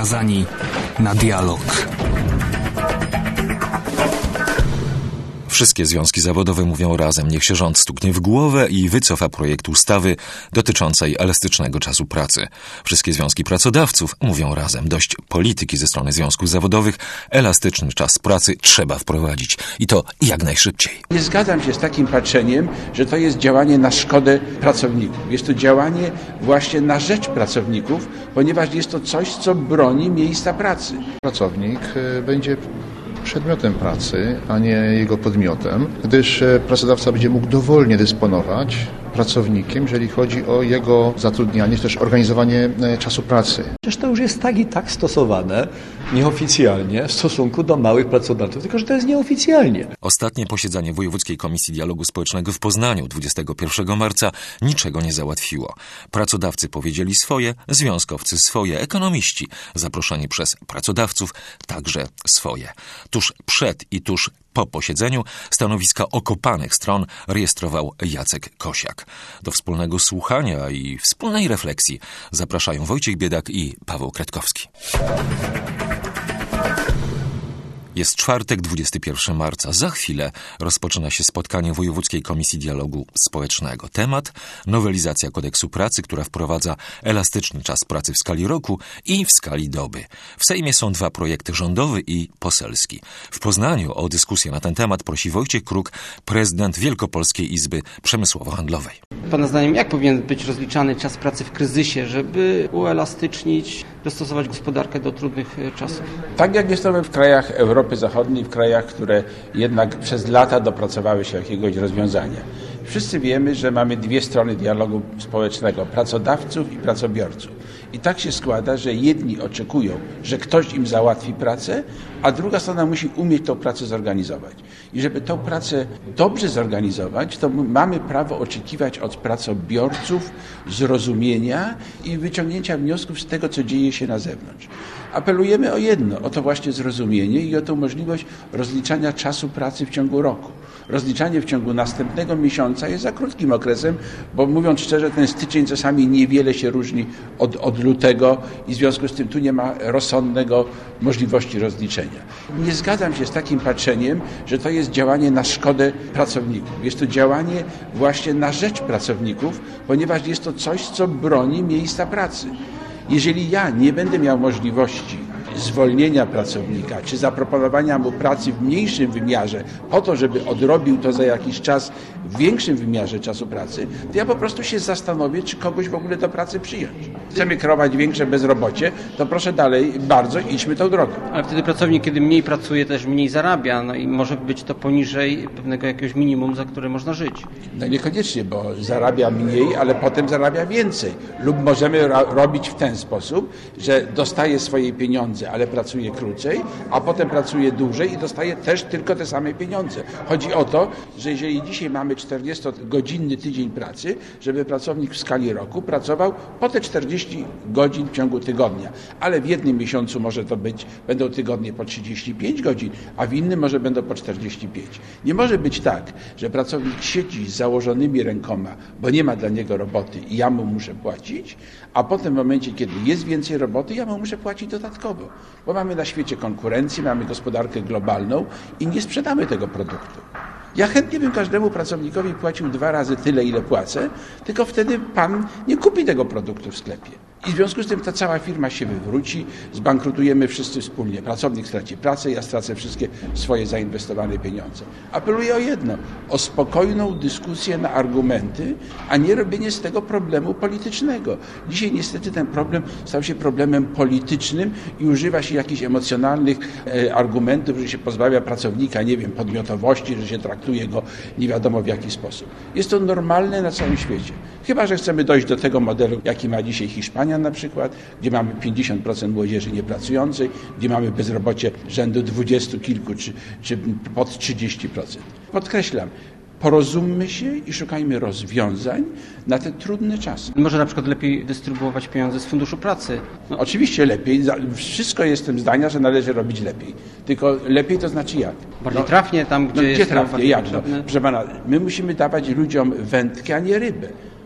skazani na dialog. Wszystkie związki zawodowe mówią razem, niech się rząd stuknie w głowę i wycofa projekt ustawy dotyczącej elastycznego czasu pracy. Wszystkie związki pracodawców mówią razem, dość polityki ze strony związków zawodowych, elastyczny czas pracy trzeba wprowadzić i to jak najszybciej. Nie zgadzam się z takim patrzeniem, że to jest działanie na szkodę pracowników. Jest to działanie właśnie na rzecz pracowników, ponieważ jest to coś, co broni miejsca pracy. Pracownik będzie przedmiotem pracy, a nie jego podmiotem, gdyż pracodawca będzie mógł dowolnie dysponować pracownikiem, jeżeli chodzi o jego zatrudnianie, czy też organizowanie czasu pracy. Przecież to już jest tak i tak stosowane nieoficjalnie w stosunku do małych pracodawców, tylko że to jest nieoficjalnie. Ostatnie posiedzenie Wojewódzkiej Komisji Dialogu Społecznego w Poznaniu 21 marca niczego nie załatwiło. Pracodawcy powiedzieli swoje, związkowcy swoje, ekonomiści zaproszeni przez pracodawców także swoje. Tuż przed i tuż po posiedzeniu stanowiska okopanych stron rejestrował Jacek Kosiak. Do wspólnego słuchania i wspólnej refleksji zapraszają Wojciech Biedak i Paweł Kretkowski. Jest czwartek, 21 marca. Za chwilę rozpoczyna się spotkanie Wojewódzkiej Komisji Dialogu Społecznego. Temat: nowelizacja kodeksu pracy, która wprowadza elastyczny czas pracy w skali roku i w skali doby. W Sejmie są dwa projekty, rządowy i poselski. W Poznaniu o dyskusję na ten temat prosi Wojciech Kruk, prezydent Wielkopolskiej Izby Przemysłowo-Handlowej. Pana zdaniem, jak powinien być rozliczany czas pracy w kryzysie, żeby uelastycznić, dostosować gospodarkę do trudnych czasów? Tak jak jest to w krajach Europy Zachodniej, w krajach, które jednak przez lata dopracowały się jakiegoś rozwiązania. Wszyscy wiemy, że mamy dwie strony dialogu społecznego, pracodawców i pracobiorców. I tak się składa, że jedni oczekują, że ktoś im załatwi pracę, a druga strona musi umieć tą pracę zorganizować. I żeby tą pracę dobrze zorganizować, to mamy prawo oczekiwać od pracobiorców zrozumienia i wyciągnięcia wniosków z tego, co dzieje się na zewnątrz. Apelujemy o jedno, o to właśnie zrozumienie i o tę możliwość rozliczania czasu pracy w ciągu roku. Rozliczanie w ciągu następnego miesiąca jest za krótkim okresem, bo mówiąc szczerze, ten styczeń czasami niewiele się różni od lutego i w związku z tym tu nie ma rozsądnego możliwości rozliczenia. Nie zgadzam się z takim patrzeniem, że to jest działanie na szkodę pracowników. Jest to działanie właśnie na rzecz pracowników, ponieważ jest to coś, co broni miejsca pracy. Jeżeli ja nie będę miał możliwości zwolnienia pracownika, czy zaproponowania mu pracy w mniejszym wymiarze po to, żeby odrobił to za jakiś czas w większym wymiarze czasu pracy, to ja po prostu się zastanowię, czy kogoś w ogóle do pracy przyjąć. Chcemy kreować większe bezrobocie, to proszę dalej, bardzo idźmy tą drogą. Ale wtedy pracownik, kiedy mniej pracuje, też mniej zarabia, no i może być to poniżej pewnego jakiegoś minimum, za które można żyć. No niekoniecznie, bo zarabia mniej, ale potem zarabia więcej. Lub możemy robić w ten sposób, że dostaje swoje pieniądze, ale pracuje krócej, a potem pracuje dłużej i dostaje też tylko te same pieniądze. Chodzi o to, że jeżeli dzisiaj mamy 40-godzinny tydzień pracy, żeby pracownik w skali roku pracował po te 40 godzin w ciągu tygodnia. Ale w jednym miesiącu może to będą tygodnie po 35 godzin, a w innym może będą po 45. Nie może być tak, że pracownik siedzi z założonymi rękoma, bo nie ma dla niego roboty i ja mu muszę płacić, a potem w momencie, kiedy jest więcej roboty, ja mu muszę płacić dodatkowo. Bo mamy na świecie konkurencję, mamy gospodarkę globalną i nie sprzedamy tego produktu. Ja chętnie bym każdemu pracownikowi płacił 2 razy tyle, ile płacę, tylko wtedy pan nie kupi tego produktu w sklepie. I w związku z tym ta cała firma się wywróci, zbankrutujemy wszyscy wspólnie. Pracownik straci pracę, ja stracę wszystkie swoje zainwestowane pieniądze. Apeluję o jedno, o spokojną dyskusję na argumenty, a nie robienie z tego problemu politycznego. Dzisiaj niestety ten problem stał się problemem politycznym i używa się jakichś emocjonalnych argumentów, że się pozbawia pracownika, nie wiem, podmiotowości, że się traktuje go nie wiadomo w jaki sposób. Jest to normalne na całym świecie. Chyba że chcemy dojść do tego modelu, jaki ma dzisiaj Hiszpania na przykład, gdzie mamy 50% młodzieży niepracującej, gdzie mamy bezrobocie rzędu 20 kilku czy pod 30%. Podkreślam, porozummy się i szukajmy rozwiązań na te trudne czasy. Może na przykład lepiej dystrybuować pieniądze z Funduszu Pracy? No, oczywiście lepiej. Wszystko jestem zdania, że należy robić lepiej. Tylko lepiej to znaczy jak? Bardziej trafnie tam, gdzie jest trafnie, bardziej jak? potrzebne? Proszę pana, my musimy dawać ludziom wędkę, a nie rybę.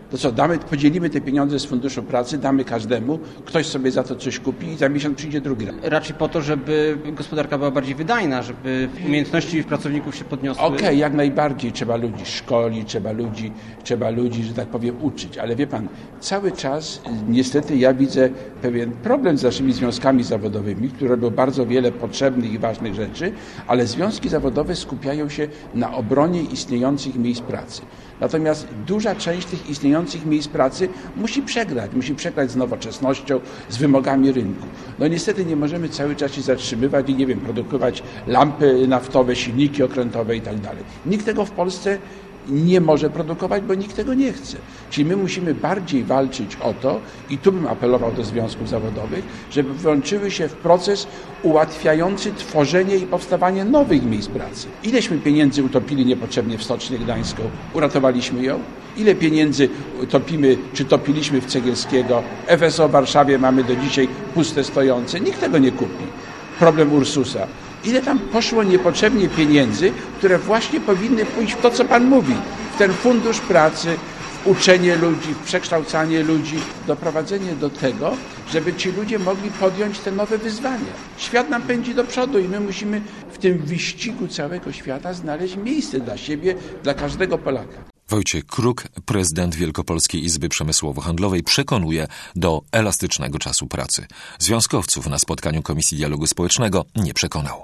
To co, podzielimy te pieniądze z Funduszu Pracy, damy każdemu, ktoś sobie za to coś kupi i za miesiąc przyjdzie drugi raz. Raczej po to, żeby gospodarka była bardziej wydajna, żeby umiejętności pracowników się podniosły. Okej, jak najbardziej. Trzeba ludzi szkolić, trzeba ludzi, że tak powiem, uczyć. Ale wie pan, cały czas niestety ja widzę pewien problem z naszymi związkami zawodowymi, które robią bardzo wiele potrzebnych i ważnych rzeczy, ale związki zawodowe skupiają się na obronie istniejących miejsc pracy. Natomiast duża część tych istniejących miejsc pracy musi przegrać z nowoczesnością, z wymogami rynku. No niestety nie możemy cały czas się zatrzymywać i produkować lampy naftowe, silniki okrętowe i tak dalej. Nikt tego w Polsce nie może produkować, bo nikt tego nie chce. Czyli my musimy bardziej walczyć o to, i tu bym apelował do związków zawodowych, żeby włączyły się w proces ułatwiający tworzenie i powstawanie nowych miejsc pracy. Ileśmy pieniędzy utopili niepotrzebnie w Stocznię Gdańską? Uratowaliśmy ją? Ile pieniędzy topiliśmy w Cegielskiego? FSO w Warszawie mamy do dzisiaj puste, stojące. Nikt tego nie kupi. Problem Ursusa. Ile tam poszło niepotrzebnie pieniędzy, które właśnie powinny pójść w to, co pan mówi, w ten fundusz pracy, w uczenie ludzi, w przekształcanie ludzi, doprowadzenie do tego, żeby ci ludzie mogli podjąć te nowe wyzwania. Świat nam pędzi do przodu i my musimy w tym wyścigu całego świata znaleźć miejsce dla siebie, dla każdego Polaka. Wojciech Kruk, prezydent Wielkopolskiej Izby Przemysłowo-Handlowej, przekonuje do elastycznego czasu pracy. Związkowców na spotkaniu Komisji Dialogu Społecznego nie przekonał.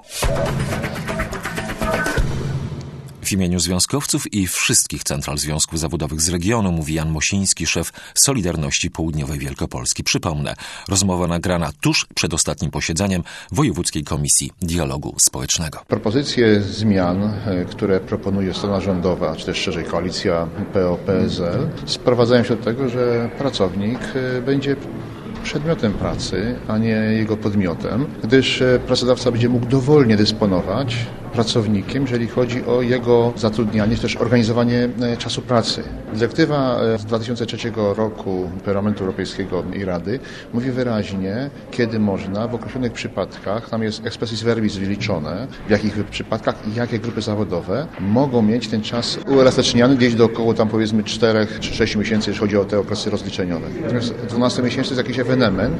W imieniu związkowców i wszystkich central związków zawodowych z regionu mówi Jan Mosiński, szef Solidarności Południowej Wielkopolski. Przypomnę, rozmowa nagrana tuż przed ostatnim posiedzeniem Wojewódzkiej Komisji Dialogu Społecznego. Propozycje zmian, które proponuje strona rządowa, czy też szerzej koalicja PO-PSL, sprowadzają się do tego, że pracownik będzie przedmiotem pracy, a nie jego podmiotem, gdyż pracodawca będzie mógł dowolnie dysponować pracownikiem, jeżeli chodzi o jego zatrudnianie, czy też organizowanie czasu pracy. Dyrektywa z 2003 roku Parlamentu Europejskiego i Rady mówi wyraźnie, kiedy można w określonych przypadkach, tam jest expressis verbis wyliczone, w jakich przypadkach i jakie grupy zawodowe mogą mieć ten czas uelastyczniany gdzieś do około tam powiedzmy 4 czy 6 miesięcy, jeśli chodzi o te okresy rozliczeniowe. Natomiast 12 miesięcy jest jakiś ewenement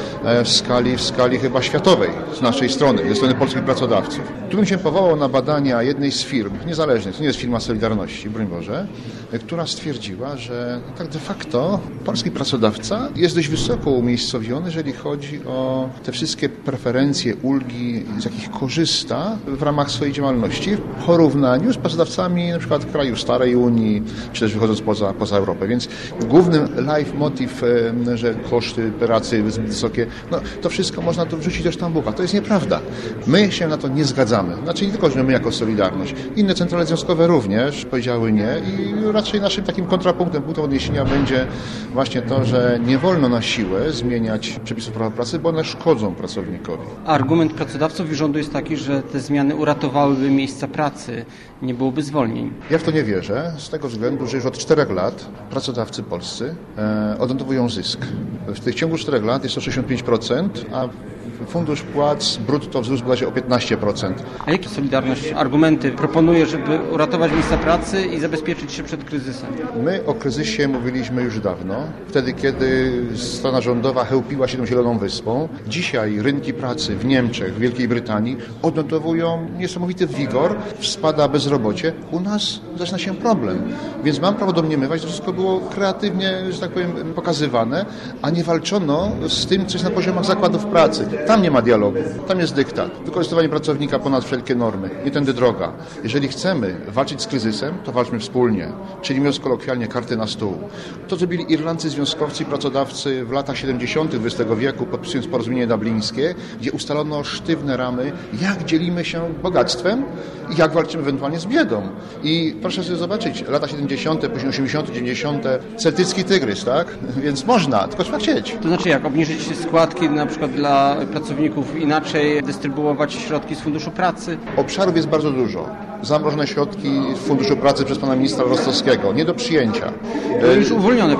w skali chyba światowej z naszej strony, ze strony polskich pracodawców. Tu bym się powołał na badania jednej z firm niezależnych, to nie jest firma Solidarności, broń Boże, która stwierdziła, że tak de facto polski pracodawca jest dość wysoko umiejscowiony, jeżeli chodzi o te wszystkie preferencje, ulgi, z jakich korzysta w ramach swojej działalności w porównaniu z pracodawcami na przykład kraju starej Unii, czy też wychodząc poza Europę. Więc głównym leitmotiv, że koszty pracy zbyt wysokie, no to wszystko można tu wrzucić do sztambucha. To jest nieprawda. My się na to nie zgadzamy. Znaczy nie tylko, że my jako Solidarność. Inne centrale związkowe również powiedziały nie i raczej naszym takim kontrapunktem, punktem odniesienia będzie właśnie to, że nie wolno na siłę zmieniać przepisów prawa pracy, bo one szkodzą pracownikowi. Argument pracodawców i rządu jest taki, że te zmiany uratowałyby miejsca pracy, nie byłoby zwolnień. Ja w to nie wierzę, z tego względu, że już od 4 lat pracodawcy polscy odnotowują zysk. W tych ciągu 4 lat jest to 65%, a fundusz płac brutto wzrósł bodajże o 15%. A jakie Solidarność argumenty proponuje, żeby uratować miejsca pracy i zabezpieczyć się przed kryzysem? My o kryzysie mówiliśmy już dawno, wtedy kiedy strona rządowa chełpiła się tą Zieloną Wyspą. Dzisiaj rynki pracy w Niemczech, w Wielkiej Brytanii odnotowują niesamowity wigor, spada bezrobocie. U nas zaczyna się problem. Więc mam prawo domniemywać, że wszystko było kreatywnie, że tak powiem, pokazywane, a nie walczono z tym, co jest na poziomach zakładów pracy. Tam nie ma dialogu, tam jest dyktat. Wykorzystywanie pracownika ponad wszelkie normy. Nie tędy droga. Jeżeli chcemy walczyć z kryzysem, to walczmy wspólnie. Czyli mówiąc kolokwialnie, karty na stół. To zrobili Irlandcy związkowcy i pracodawcy w latach 70. XX wieku, podpisując porozumienie dublińskie, gdzie ustalono sztywne ramy, jak dzielimy się bogactwem i jak walczymy ewentualnie z biedą. I proszę sobie zobaczyć, lata 70., później 80., 90., celtycki tygrys, tak? Więc można, tylko trzeba chcieć. To znaczy jak? Obniżyć składki na przykład dla pracowników, inaczej dystrybuować środki z Funduszu Pracy? Obszarów jest bardzo dużo. Zamrożone środki w Funduszu Pracy przez pana ministra Rostowskiego. Nie do przyjęcia. To już uwolnione podobno.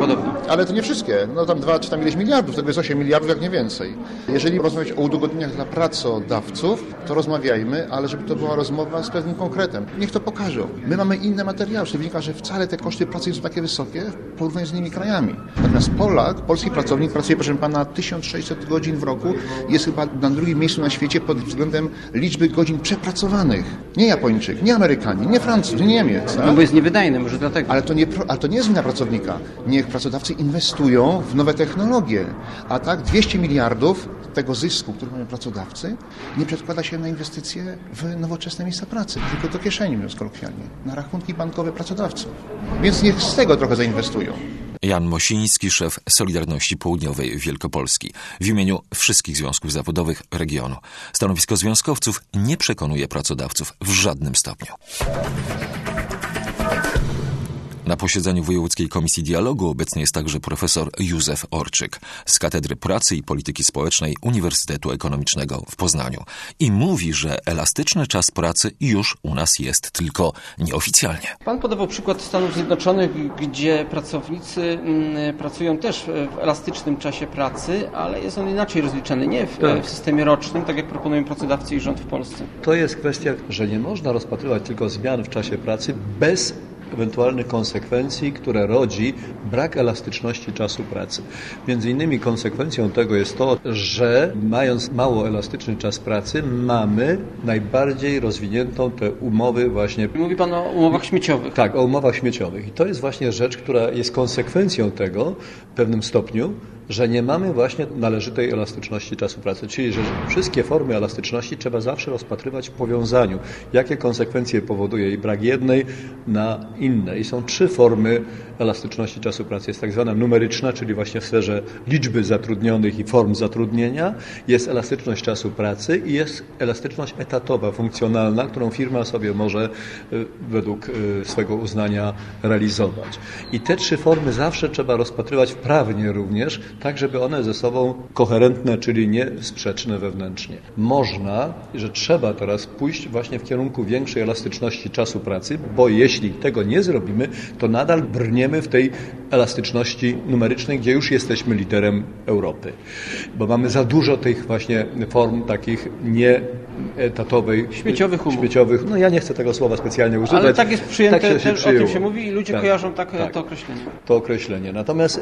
Ale to nie wszystkie. No tam 2 czy tam ileś miliardów, tego jest 8 miliardów, jak nie więcej. Jeżeli rozmawiać o udogodnieniach dla pracodawców, to rozmawiajmy, ale żeby to była rozmowa z pewnym konkretem. Niech to pokażą. My mamy inne materiały, z tego wynika, że wcale te koszty pracy nie są takie wysokie w porównaniu z innymi krajami. Natomiast polski pracownik pracuje, proszę pana, 1600 godzin w roku, jest chyba na drugim miejscu na świecie pod względem liczby godzin przepracowanych. Nie Japończyk, nie Amerykanin, nie Francuz, nie Niemiec. No bo jest niewydajny, może dlatego. Ale to nie jest wina pracownika. Niech pracodawcy inwestują w nowe technologie. A tak 200 miliardów tego zysku, który mają pracodawcy, nie przedkłada się na inwestycje w nowoczesne miejsca pracy, tylko do kieszeni, mówiąc kolokwialnie, na rachunki bankowe pracodawców. Więc niech z tego trochę zainwestują. Jan Mosiński, szef Solidarności Południowej Wielkopolski. W imieniu wszystkich związków zawodowych regionu. Stanowisko związkowców nie przekonuje pracodawców w żadnym stopniu. Na posiedzeniu Wojewódzkiej Komisji Dialogu obecny jest także profesor Józef Orczyk z Katedry Pracy i Polityki Społecznej Uniwersytetu Ekonomicznego w Poznaniu. I mówi, że elastyczny czas pracy już u nas jest, tylko nieoficjalnie. Pan podawał przykład Stanów Zjednoczonych, gdzie pracownicy pracują też w elastycznym czasie pracy, ale jest on inaczej rozliczany, nie w systemie rocznym, tak jak proponują pracodawcy i rząd w Polsce. To jest kwestia, że nie można rozpatrywać tylko zmian w czasie pracy bez ewentualnych konsekwencji, które rodzi brak elastyczności czasu pracy. Między innymi konsekwencją tego jest to, że mając mało elastyczny czas pracy, mamy najbardziej rozwiniętą te umowy właśnie. Mówi Pan o umowach śmieciowych. Tak, o umowach śmieciowych. I to jest właśnie rzecz, która jest konsekwencją tego w pewnym stopniu, że nie mamy właśnie należytej elastyczności czasu pracy, czyli że wszystkie formy elastyczności trzeba zawsze rozpatrywać w powiązaniu. Jakie konsekwencje powoduje i brak jednej na inne. I są 3 formy elastyczności czasu pracy. Jest tak zwana numeryczna, czyli właśnie w sferze liczby zatrudnionych i form zatrudnienia. Jest elastyczność czasu pracy i jest elastyczność etatowa, funkcjonalna, którą firma sobie może według swego uznania realizować. I te 3 formy zawsze trzeba rozpatrywać wprawnie również, tak żeby one ze sobą koherentne, czyli nie sprzeczne wewnętrznie. Można, że trzeba teraz pójść właśnie w kierunku większej elastyczności czasu pracy, bo jeśli tego nie zrobimy, to nadal brniemy w tej elastyczności numerycznej, gdzie już jesteśmy liderem Europy. Bo mamy za dużo tych właśnie form takich nieetatowej, śmieciowych. No ja nie chcę tego słowa specjalnie używać. Ale tak jest przyjęte, tak się o tym się mówi i ludzie kojarzą to określenie. To określenie. Natomiast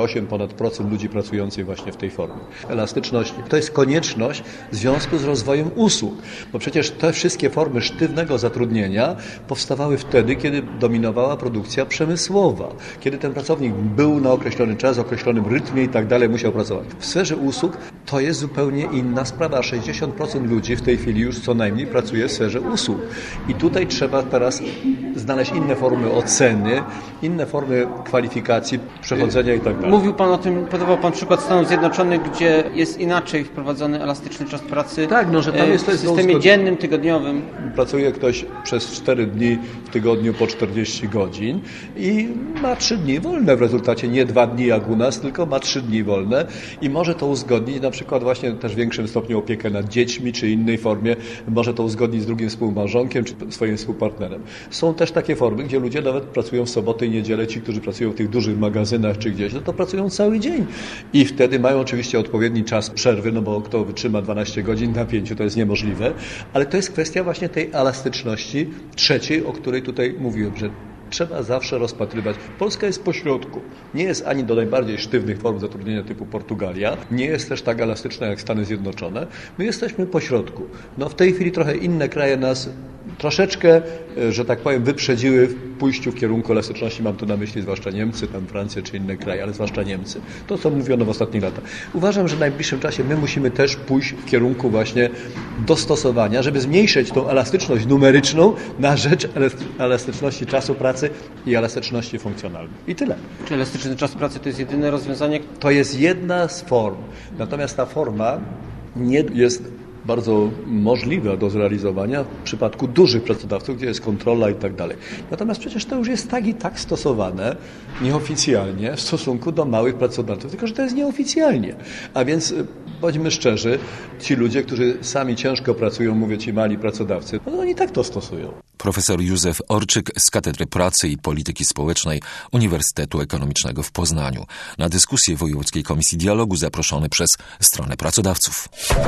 28% ludzi pracujących właśnie w tej formie. Elastyczność to jest konieczność w związku z rozwojem usług. Bo przecież te wszystkie formy sztywnego zatrudnienia powstawały wtedy, kiedy dominowała produkcja przemysłowa. Kiedy ten pracownik był na określony czas, w określonym rytmie i tak dalej musiał pracować. W sferze usług to jest zupełnie inna sprawa. 60% ludzi w tej chwili już co najmniej pracuje w sferze usług. I tutaj trzeba teraz znaleźć inne formy oceny, inne formy kwalifikacji, przechodzenia i tak dalej. Mówił Pan o tym, podawał Pan przykład Stanów Zjednoczonych, gdzie jest inaczej wprowadzony elastyczny czas pracy. Tak, no, że tam jest w systemie dziennym, tygodniowym. Pracuje ktoś przez 4 dni w tygodniu po 40 godzin i ma 3 dni wolne w rezultacie, nie 2 dni jak u nas, tylko ma 3 dni wolne i może to uzgodnić na przykład właśnie też w większym stopniu opiekę nad dziećmi, czy innej formie, może to uzgodnić z drugim współmałżonkiem, czy swoim współpartnerem. Są też takie formy, gdzie ludzie nawet pracują w soboty i niedzielę, ci, którzy pracują w tych dużych magazynach czy gdzieś, no to pracują cały dzień i wtedy mają oczywiście odpowiedni czas przerwy, no bo kto wytrzyma 12 godzin na 5, to jest niemożliwe, ale to jest kwestia właśnie tej elastyczności trzeciej, o której tutaj mówiłem, że trzeba zawsze rozpatrywać. Polska jest pośrodku. Nie jest ani do najbardziej sztywnych form zatrudnienia typu Portugalia, nie jest też tak elastyczna jak Stany Zjednoczone. My jesteśmy pośrodku. No w tej chwili trochę inne kraje nas troszeczkę, że tak powiem, wyprzedziły w pójściu w kierunku elastyczności. Mam tu na myśli zwłaszcza Niemcy, tam Francję czy inne kraje, ale zwłaszcza Niemcy. To, co mówiono w ostatnich latach. Uważam, że w najbliższym czasie my musimy też pójść w kierunku właśnie dostosowania, żeby zmniejszyć tą elastyczność numeryczną na rzecz elastyczności czasu pracy i elastyczności funkcjonalnej. I tyle. Czy elastyczny czas pracy to jest jedyne rozwiązanie? To jest jedna z form. Natomiast ta forma nie jest bardzo możliwa do zrealizowania w przypadku dużych pracodawców, gdzie jest kontrola i tak dalej. Natomiast przecież to już jest tak i tak stosowane nieoficjalnie w stosunku do małych pracodawców, tylko że to jest nieoficjalnie. A więc bądźmy szczerzy, ci ludzie, którzy sami ciężko pracują, mówię ci mali pracodawcy, no oni tak to stosują. Profesor Józef Orczyk z Katedry Pracy i Polityki Społecznej Uniwersytetu Ekonomicznego w Poznaniu. Na dyskusję Wojewódzkiej Komisji Dialogu zaproszony przez stronę pracodawców.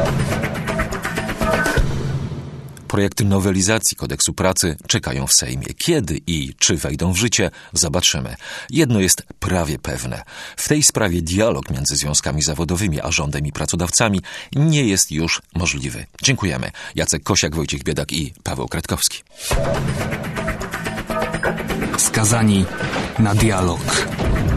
Projekty nowelizacji Kodeksu Pracy czekają w Sejmie. Kiedy i czy wejdą w życie, zobaczymy. Jedno jest prawie pewne. W tej sprawie dialog między związkami zawodowymi a rządem i pracodawcami nie jest już możliwy. Dziękujemy. Jacek Kosiak, Wojciech Biedak i Paweł Kratkowski. Skazani na dialog.